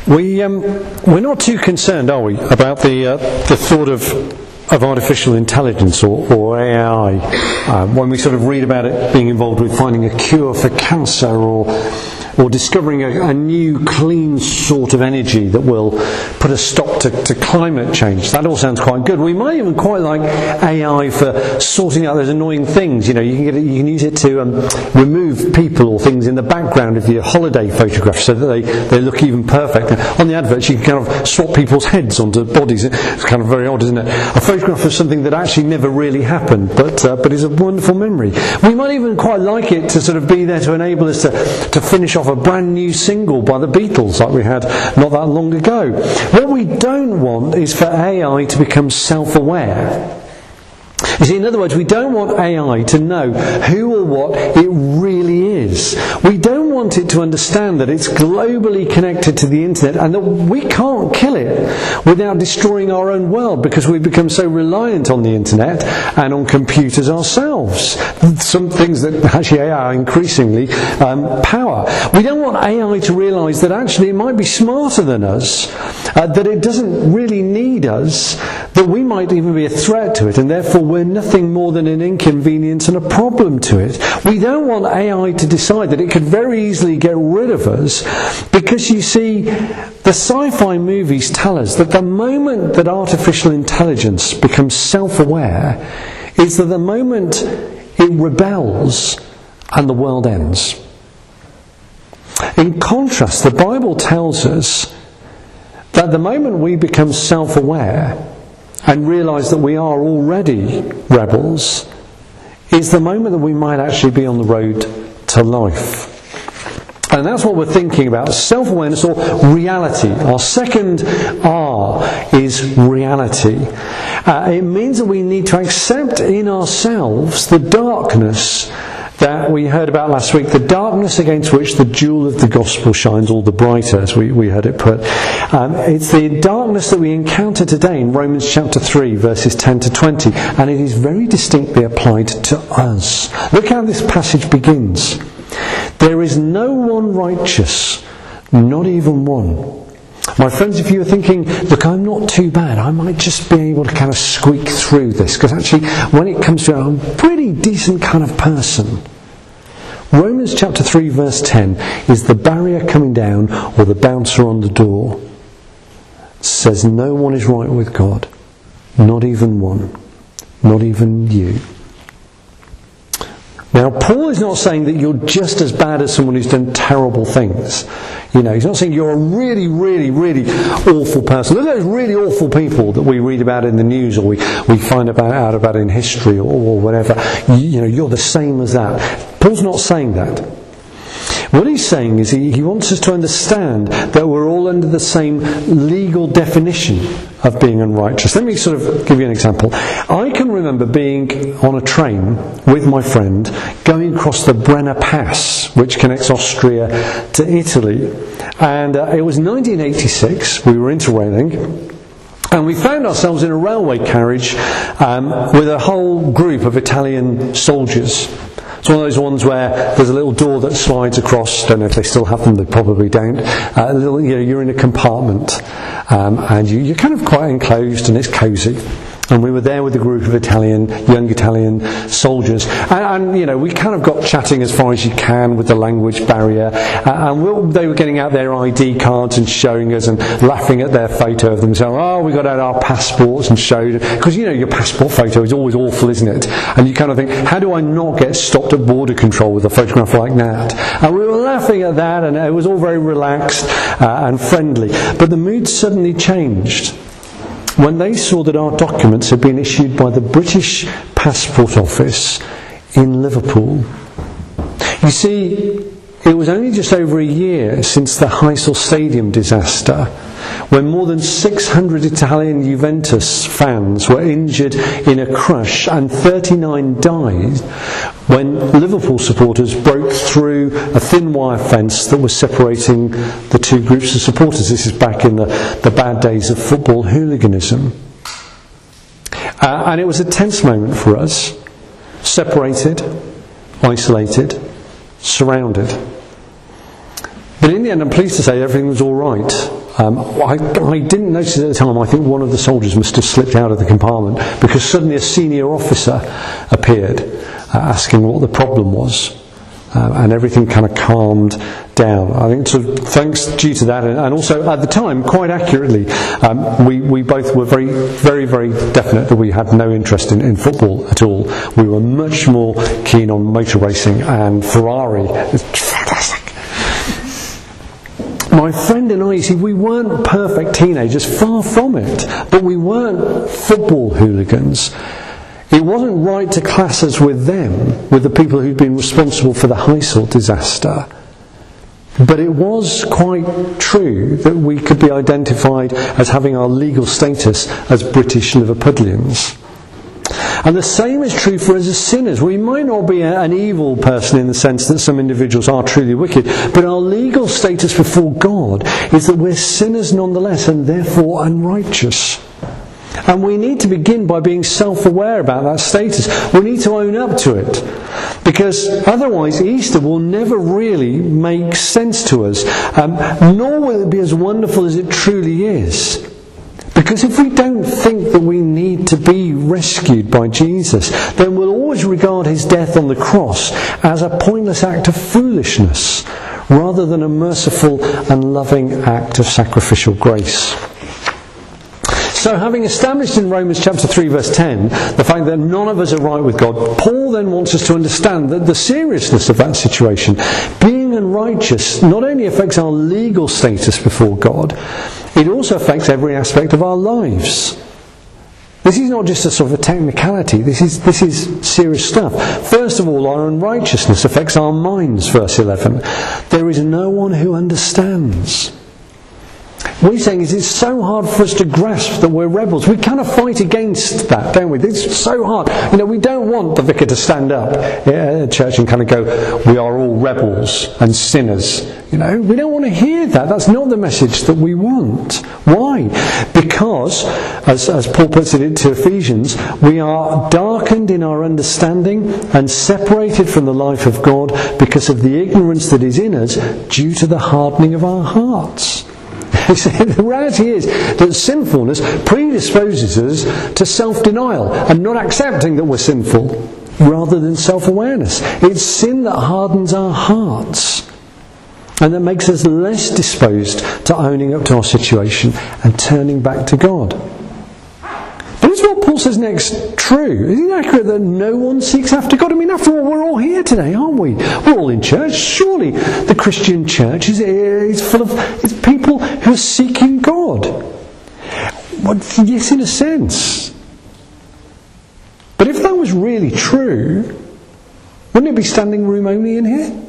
We're not too concerned, are we, about the thought of artificial intelligence or AI when we sort of read about it being involved with finding a cure for cancer or discovering a new clean sort of energy that will put a stop to climate change. That all sounds quite good. We might even quite like AI for sorting out those annoying things. You know, you can use it to remove people or things in the background of your holiday photographs so that they look even perfect. On the adverts, you can kind of swap people's heads onto bodies. It's kind of very odd, isn't it? A photograph of something that actually never really happened, but is a wonderful memory. We might even quite like it to sort of be there to enable us to finish off a brand new single by the Beatles like we had not that long ago. What we don't want is for AI to become self-aware. You see, in other words, we don't want AI to know who or what it really is. We don't want it to understand that it's globally connected to the internet and that we can't kill it without destroying our own world because we've become so reliant on the internet and on computers ourselves. Some things that actually AI increasingly power. We don't want AI to realise that actually it might be smarter than us, that it doesn't really need us, that we might even be a threat to it, and therefore we're nothing more than an inconvenience and a problem to it. We don't want AI to decide that it could very easily get rid of us, because you see, the sci-fi movies tell us that the moment that artificial intelligence becomes self-aware is that the moment it rebels and the world ends. In contrast, the Bible tells us that the moment we become self-aware and realise that we are already rebels is the moment that we might actually be on the road to life. And that's what we're thinking about, self-awareness or reality. Our second R is reality. It means that we need to accept in ourselves the darkness that we heard about last week, the darkness against which the jewel of the gospel shines all the brighter, as we heard it put. It's the darkness that we encounter today in Romans chapter 3, verses 10 to 20, and it is very distinctly applied to us. Look how this passage begins. There is no one righteous, not even one. My friends, if you were thinking, look, I'm not too bad, I might just be able to kind of squeak through this, because actually, when it comes to it, I'm a pretty decent kind of person. Romans chapter 3 verse 10 is the barrier coming down, or the bouncer on the door. It says no one is right with God, not even one, not even you. Now, Paul is not saying that you're just as bad as someone who's done terrible things. You know, he's not saying you're a really, really, really awful person. Look at those really awful people that we read about in the news or we find out about in history or whatever. You know, you're the same as that. Paul's not saying that. What he's saying is he wants us to understand that we're all under the same legal definition of being unrighteous. Let me sort of give you an example. I can remember being on a train with my friend going across the Brenner Pass, which connects Austria to Italy. And it was 1986, we were interrailing. And we found ourselves in a railway carriage with a whole group of Italian soldiers. It's one of those ones where there's a little door that slides across. Don't know if they still have them, they probably don't. You're in a compartment, and you're kind of quite enclosed, and it's cosy. And we were there with a group of young Italian soldiers. And we kind of got chatting as far as you can with the language barrier. And they were getting out their ID cards and showing us and laughing at their photo of themselves. We got out our passports and showed. Because, your passport photo is always awful, isn't it? And you kind of think, how do I not get stopped at border control with a photograph like that? And we were laughing at that, and it was all very relaxed and friendly. But the mood suddenly changed when they saw that our documents had been issued by the British Passport Office in Liverpool. You see, it was only just over a year since the Heysel Stadium disaster, when more than 600 Italian Juventus fans were injured in a crush and 39 died when Liverpool supporters broke through a thin wire fence that was separating the two groups of supporters. This is back in the bad days of football hooliganism. And it was a tense moment for us. Separated, isolated, surrounded. But in the end, I'm pleased to say everything was all right. I didn't notice it at the time. I think one of the soldiers must have slipped out of the compartment because suddenly a senior officer appeared asking what the problem was. And everything kind of calmed down. I think sort of thanks due to that, and also at the time, quite accurately, we both were very, very, very definite that we had no interest in football at all. We were much more keen on motor racing and Ferrari. It's fantastic. My friend and I, you see, we weren't perfect teenagers, far from it, but we weren't football hooligans. It wasn't right to class us with them, with the people who'd been responsible for the Heysel disaster. But it was quite true that we could be identified as having our legal status as British Liverpudlians. And the same is true for us as sinners. We might not be an evil person in the sense that some individuals are truly wicked, but our legal status before God is that we're sinners nonetheless and therefore unrighteous. And we need to begin by being self-aware about that status. We need to own up to it. Because otherwise Easter will never really make sense to us. Nor will it be as wonderful as it truly is. Because if we don't think that we need to be rescued by Jesus, then we'll always regard his death on the cross as a pointless act of foolishness, rather than a merciful and loving act of sacrificial grace. So having established in Romans chapter 3 verse 10 the fact that none of us are right with God, Paul then wants us to understand that the seriousness of that situation, being unrighteous, not only affects our legal status before God, it also affects every aspect of our lives. This is not just a sort of a technicality, this is serious stuff. First of all, our unrighteousness affects our minds, verse 11. There is no one who understands. What he's saying is it's so hard for us to grasp that we're rebels. We kind of fight against that, don't we? It's so hard. We don't want the vicar to stand up at church and kind of go, we are all rebels and sinners. We don't want to hear that. That's not the message that we want. Why? Because, as Paul puts it to Ephesians, we are darkened in our understanding and separated from the life of God because of the ignorance that is in us due to the hardening of our hearts. The reality is that sinfulness predisposes us to self-denial and not accepting that we're sinful, rather than self-awareness. It's sin that hardens our hearts and that makes us less disposed to owning up to our situation and turning back to God. But is what Paul says next true? Is it accurate that no one seeks after God? After all, we're all here today, aren't we? We're all in church. Surely the Christian church is full of people who are seeking God. Well, yes, in a sense. But if that was really true, wouldn't it be standing room only in here?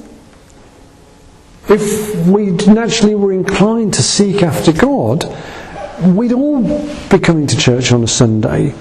If we naturally were inclined to seek after God, we'd all be coming to church on a Sunday,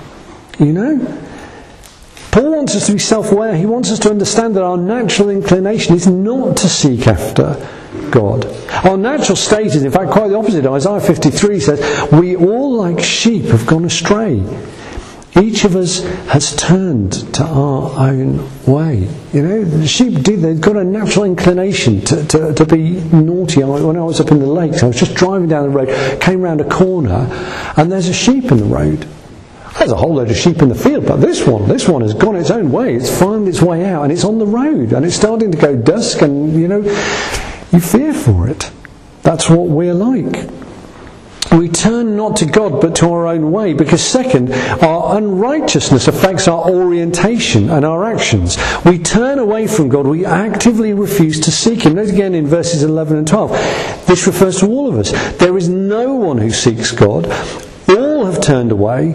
Paul wants us to be self-aware. He wants us to understand that our natural inclination is not to seek after God. Our natural state is in fact quite the opposite. Isaiah 53 says, we all like sheep have gone astray. Each of us has turned to our own way. The sheep they've got a natural inclination to be naughty. When I was up in the lakes, I was just driving down the road, came round a corner, and there's a sheep in the road. There's a whole load of sheep in the field, but this one has gone its own way. It's found its way out, and it's on the road, and it's starting to go dusk, and you fear for it. That's what we're like. We turn not to God but to our own way, because second, our unrighteousness affects our orientation and our actions. We turn away from God, we actively refuse to seek Him. Note again in verses 11 and 12, this refers to all of us. There is no one who seeks God. All have turned away.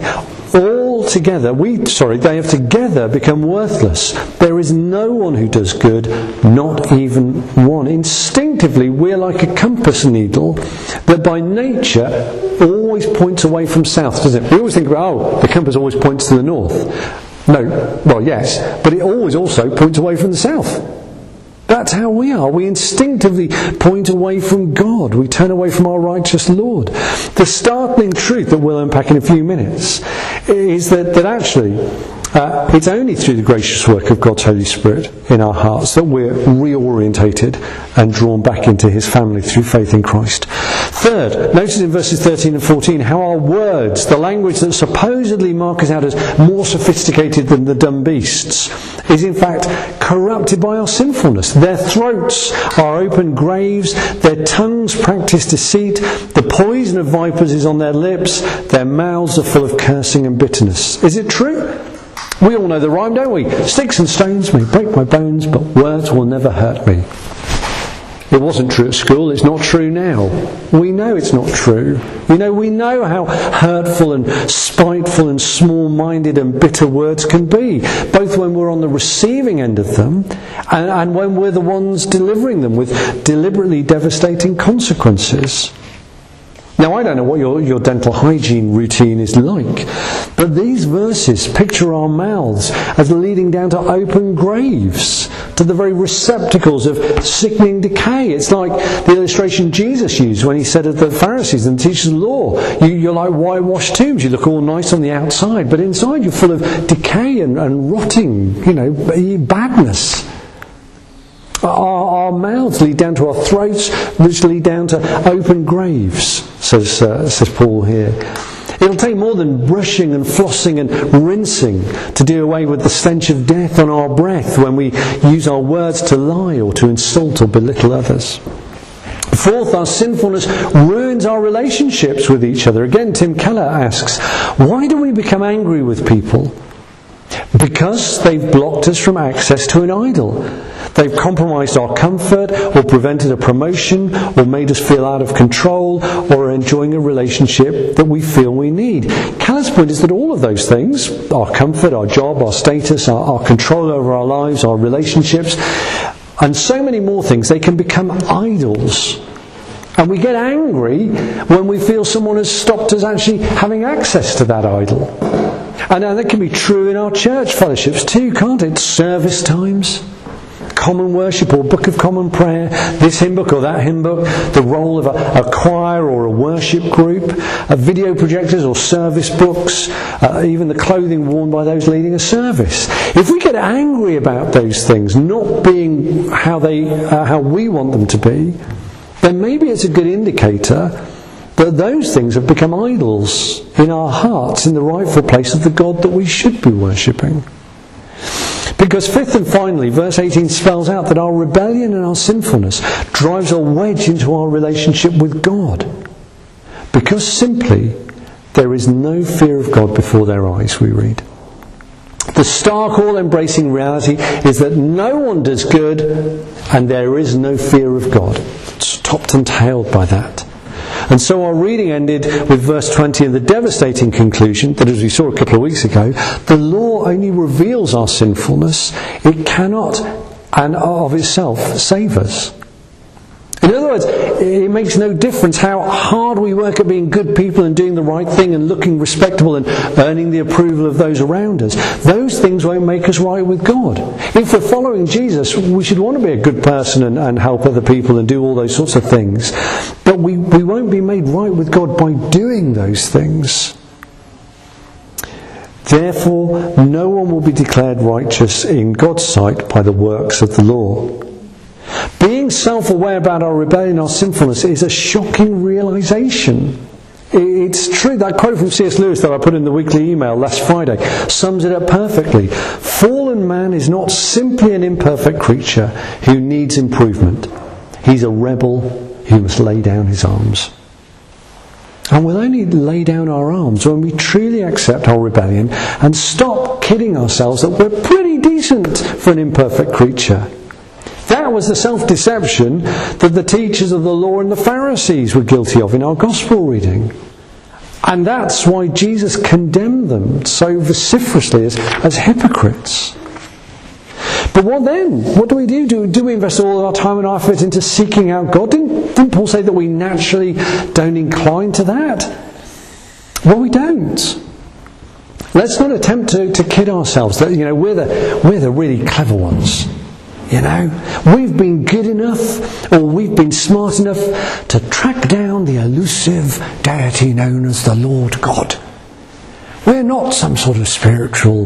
They have together become worthless. There is no one who does good, not even one. Instinctively, we're like a compass needle that by nature always points away from south, doesn't it? We always think about, the compass always points to the north. No, well, yes, but it always also points away from the south. That's how we are. We instinctively point away from God. We turn away from our righteous Lord. The startling truth that we'll unpack in a few minutes is that actually It's only through the gracious work of God's Holy Spirit in our hearts that we're reorientated and drawn back into his family through faith in Christ. Third, notice in verses 13 and 14 how our words, the language that supposedly mark us out as more sophisticated than the dumb beasts, is in fact corrupted by our sinfulness. Their throats are open graves, their tongues practice deceit, the poison of vipers is on their lips, their mouths are full of cursing and bitterness. Is it true? We all know the rhyme, don't we? Sticks and stones may break my bones, but words will never hurt me. It wasn't true at school, it's not true now. We know it's not true. We know how hurtful and spiteful and small-minded and bitter words can be, both when we're on the receiving end of them and when we're the ones delivering them with deliberately devastating consequences. Now, I don't know what your dental hygiene routine is like, but these verses picture our mouths as leading down to open graves, to the very receptacles of sickening decay. It's like the illustration Jesus used when he said of the Pharisees and teachers of the law, you're like whitewashed tombs. You look all nice on the outside, but inside you're full of decay and rotting, badness. Our mouths lead down to our throats, which lead down to open graves, says Paul here. It'll take more than brushing and flossing and rinsing to do away with the stench of death on our breath when we use our words to lie or to insult or belittle others. Fourth, our sinfulness ruins our relationships with each other. Again, Tim Keller asks, why do we become angry with people? Because they've blocked us from access to an idol. They've compromised our comfort, or prevented a promotion, or made us feel out of control, or are enjoying a relationship that we feel we need. Keller's point is that all of those things, our comfort, our job, our status, our control over our lives, our relationships, and so many more things, they can become idols. And we get angry when we feel someone has stopped us actually having access to that idol. And that can be true in our church fellowships too, can't it? Service times, common worship or book of common prayer, this hymn book or that hymn book, the role of a choir or a worship group, video projectors or service books, even the clothing worn by those leading a service. If we get angry about those things not being how we want them to be, then maybe it's a good indicator that those things have become idols in our hearts in the rightful place of the God that we should be worshipping. Because fifth and finally, verse 18 spells out that our rebellion and our sinfulness drives a wedge into our relationship with God. Because simply, there is no fear of God before their eyes, we read. The stark, all-embracing reality is that no one does good and there is no fear of God. It's topped and tailed by that. And so our reading ended with verse 20 and the devastating conclusion that, as we saw a couple of weeks ago, the law only reveals our sinfulness. It cannot, and of itself, save us. In other words, it makes no difference how hard we work at being good people and doing the right thing and looking respectable and earning the approval of those around us. Those things won't make us right with God. If we're following Jesus, we should want to be a good person and help other people and do all those sorts of things. But we won't be made right with God by doing those things. Therefore, no one will be declared righteous in God's sight by the works of the law. Being self-aware about our rebellion, our sinfulness, is a shocking realization. It's true. That quote from C.S. Lewis that I put in the weekly email last Friday sums it up perfectly. Fallen man is not simply an imperfect creature who needs improvement. He's a rebel who must lay down his arms. And we'll only lay down our arms when we truly accept our rebellion and stop kidding ourselves that we're pretty decent for an imperfect creature. That was the self-deception that the teachers of the law and the Pharisees were guilty of in our gospel reading. And that's why Jesus condemned them so vociferously as hypocrites. But what then? What do we do? Do we invest all our time and effort into seeking out God? Didn't Paul say that we naturally don't incline to that? Well, we don't. Let's not attempt to kid ourselves that we're the really clever ones. We've been good enough, or we've been smart enough to track down the elusive deity known as the Lord God. We're not some sort of spiritual,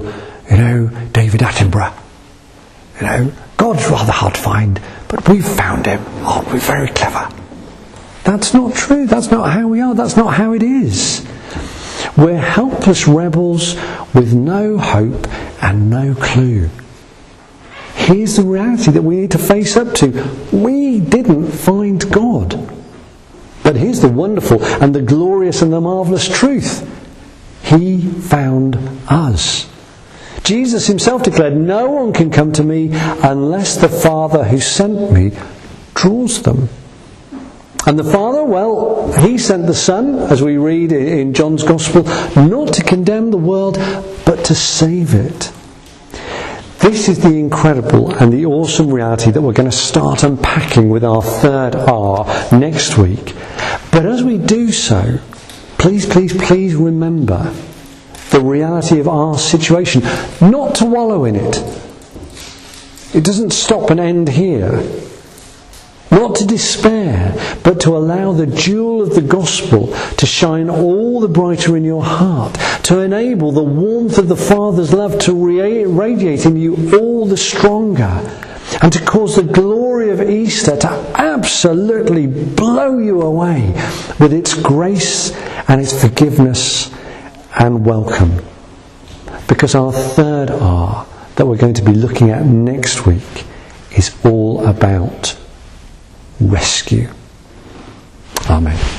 David Attenborough. God's rather hard to find, but we've found him. Oh, we're very clever. That's not true. That's not how we are. That's not how it is. We're helpless rebels with no hope and no clue. Here's the reality that we need to face up to. We didn't find God. But here's the wonderful and the glorious and the marvellous truth. He found us. Jesus himself declared, "No one can come to me unless the Father who sent me draws them." And the Father, well, he sent the Son, as we read in John's Gospel, not to condemn the world, but to save it. This is the incredible and the awesome reality that we're going to start unpacking with our third R next week. But as we do so, please, please, please remember the reality of our situation. Not to wallow in it. It doesn't stop and end here. Not to despair, but to allow the jewel of the gospel to shine all the brighter in your heart, to enable the warmth of the Father's love to radiate in you all the stronger, and to cause the glory of Easter to absolutely blow you away with its grace and its forgiveness and welcome. Because our third R that we're going to be looking at next week is all about rescue. Amen.